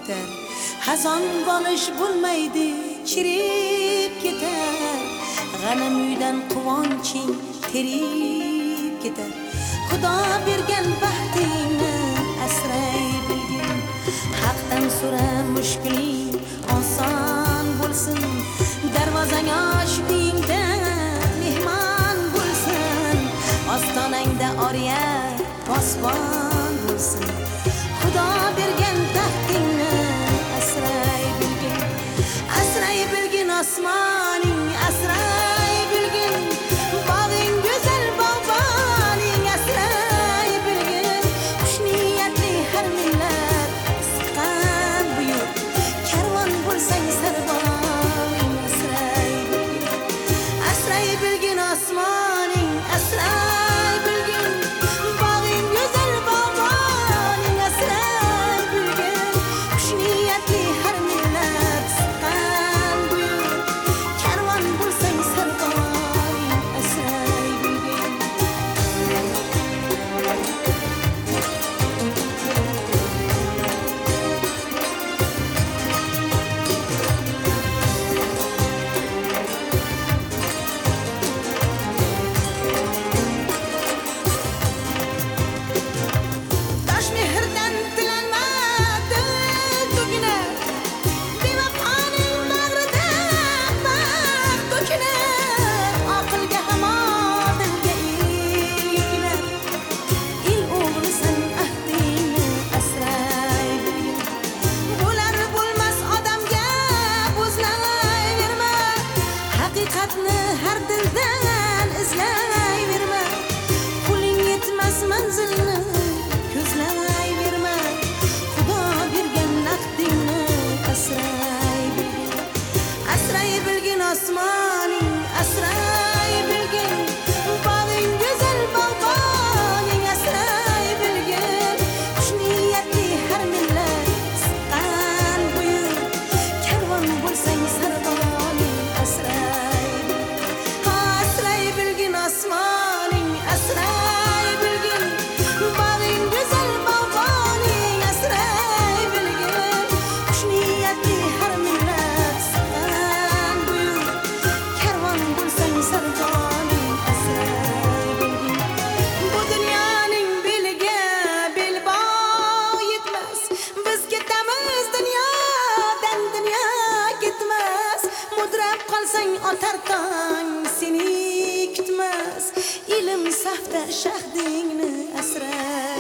ketar. Xazon bolish bo'lmaydi, chirib ketar. G'anam uydan quvonching terib ketar. Xudo bergan baxtingni asray bilgin. Haqdan so'ra mushkuling oson bo'lsin. Darvozang ochingda mehmon bo'lsin. Ostonangda oriya posbon bo'lsin. Xudo bergan taxtingni asray bilgin. Asray bilgin osmoning, asray bilgin. Bog'ing go'zal bog'boning, asray bilgin. Xushniyatli har millat siqqan buyuk. Karvon bo'lsang sarboning, asray bilgin. Asray bilgin osmoning, asray bilgin. Bog'ing go'zal bog'boning, asray bilgin. Xushniyatli har millat siqqan buyuk. Karvon bo'lsang sarboning, asray bilgin. Tosh mehrdan tilanmadi tugina. Bevafoning bag'rida baxt to'kinar. Aqlga hamon dilga ilginar. Il o'g'lisan ahdingni asray bilgin. Bo'lar bo'lmas odamga bo'zlayverma. Haqiqatni har dildan izlayverma. Puling yetmas manzilni ko'zlayverma. Xudo bergan naqdingni asray bilgin. Asray bilgin osmoning, asray bilgin. Bog'ing go'zal bog'boning, asray bilgin. Xushniyatli har millat siqqan buyuk. Karvon bo'lsang sarboning, asray bilgin. Asray bilgin osmoning, asray bilgin. Bog'ing go'zal bog'boning, asray bilgin. Xushniyatli har millat siqqan buyuk. Karvon bo'lsang sarboning, asray bilgin. Bu dunyoning beliga belbog' yetmas. Biz ketamiz dunyodan, dunyo ketmas. Mudrab qolsang otar tong seni kutmas. Ilm safda shahdingni asray